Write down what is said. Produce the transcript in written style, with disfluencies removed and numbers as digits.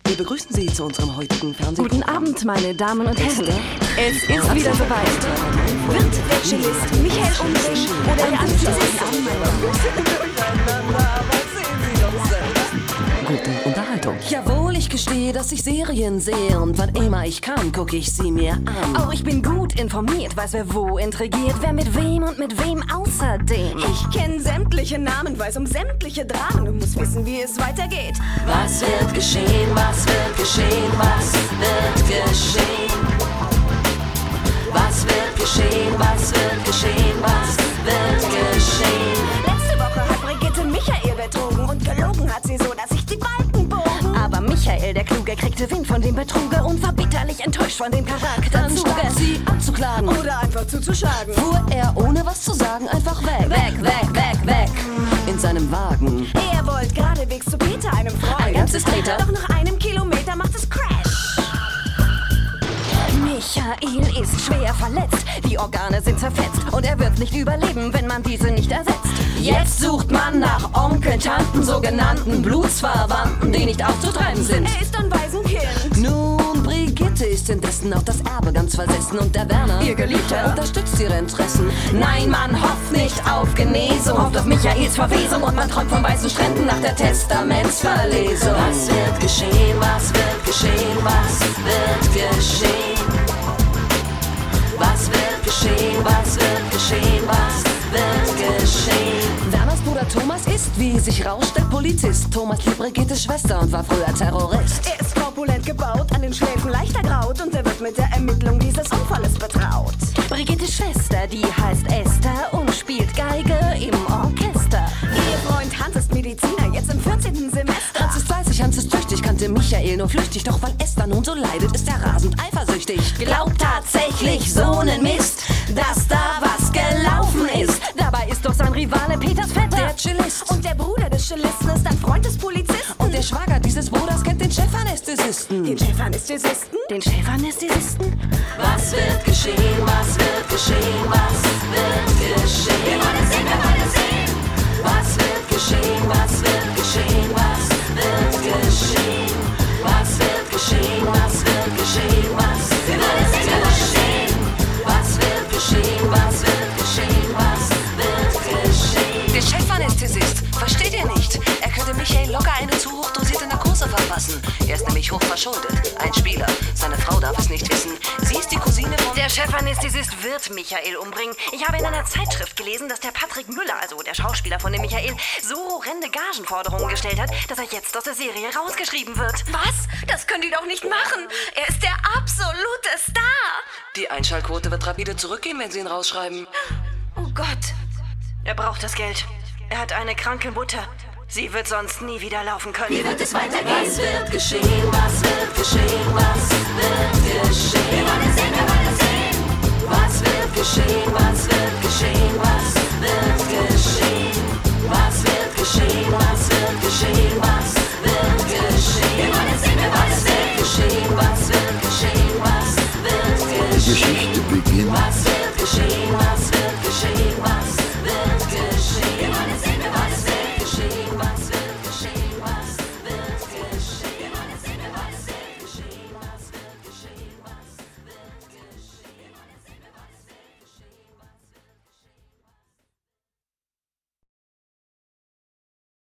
Wir begrüßen Sie zu unserem heutigen Guten Abend, meine Damen und Herren. Es ist wieder soweit. Wird der Cellist Michael Umbring oder der Antisemit Gute Unterhaltung. Jawohl, ich gestehe, dass ich Serien sehe und wann immer ich kann, gucke ich sie mir an. Oh, ich bin gut informiert, weiß wer wo intrigiert, wer mit wem und mit wem außerdem. Ich kenne sämtliche Namen, weiß um sämtliche Dramen und muss wissen, wie es weitergeht. Was wird geschehen, was wird geschehen, was wird geschehen? Was wird geschehen, was wird geschehen, was wird geschehen? Letzte Woche hat Brigitte Michael betrogen und gelogen hat sie so, dass sich die Balken bogen. Aber Michael, der Kluge, kriegte Wind von dem Betruge und war bitterlich enttäuscht von dem Charakter. Anstatt sie anzuklagen oder einfach zuzuschlagen, fuhr er ohne was zu sagen einfach weg. Weg, weg, weg, weg. In seinem Wagen. Er wollte geradewegs zu Peter, einem Freund. Ein ganzes Treter. Doch nach einem Kilometer macht es Crash. Michael ist schwer verletzt, die Organe sind zerfetzt und er wird nicht überleben, wenn man diese nicht ersetzt. Jetzt sucht man nach Onkel, Tanten, sogenannten Blutsverwandten, die nicht auszutreiben sind. Er ist ein Waisenkind. Nun, Brigitte ist indessen auf das Erbe ganz versessen und der Werner, ihr Geliebter, unterstützt ihre Interessen. Nein, man hofft nicht auf Genesung, hofft auf Michaels Verwesung und man träumt von weißen Stränden nach der Testamentsverlesung. Was wird geschehen, was wird geschehen, was wird geschehen? Was wird geschehen, was wird geschehen, was wird geschehen? Werners Bruder Thomas ist, wie sich rausstellt, Polizist. Thomas liebt Brigittes Schwester und war früher Terrorist. Er ist korpulent gebaut, an den Schläfen leichter graut und er wird mit der Ermittlung dieses Unfalles betraut. Brigittes Schwester, die heißt Esther und spielt Geige im Orchester. Ehefreund Hans ist Mediziner, jetzt im 14. Semester. Hans ist fleißig, Hans ist tüchtig, kannte Michael nur flüchtig. Doch weil Esther nun so leidet, ist er rasend eifersüchtig. Glaubt tatsächlich so nen Mist, dass da was gelaufen ist. Dabei ist doch sein Rivale Peters Vetter, der Cellist. Und der Bruder des Cellisten ist ein Freund des Polizisten. Und der Schwager dieses Bruders kennt den Chefanästhesisten. Den Chefanästhesisten? Den Chefanästhesisten? Was wird geschehen, was wird geschehen, was wird geschehen? Wir wollen sehen, wir wollen sehen. Was wird geschehen, was wird geschehen, was wird geschehen? Was wird geschehen, was wird geschehen, was wir wollen sehen, wir wollen sehen. Was wird geschehen, was wird geschehen, was wird geschehen? Der Chefanästhesist, versteht ihr nicht? Er könnte Michael locker eine zu hoch dosierte Narkose verpassen. Er ist nämlich hoch verschuldet. Ein Spieler. Seine Frau darf es nicht wissen. Sie ist die Cousine von... Der Chefanästhesist wird Michael umbringen. Ich habe in einer Zeitschrift gelesen, dass der Patrick Müller, also der Schauspieler von dem Michael, so horrende Gagenforderungen gestellt hat, dass er jetzt aus der Serie rausgeschrieben wird. Was? Das können die doch nicht machen. Er ist der absolute Star. Die Einschaltquote wird rapide zurückgehen, wenn sie ihn rausschreiben. Oh Gott. Er braucht das Geld. Er hat eine kranke Mutter. Sie wird sonst nie wieder laufen können. Wie wird es weitergehen? Was wird geschehen? Was wird geschehen? Was wird geschehen? Wir wollen sehen, wir wollen sehen. Was wird geschehen? Was wird geschehen? Was wird geschehen? Was wird geschehen? Was wird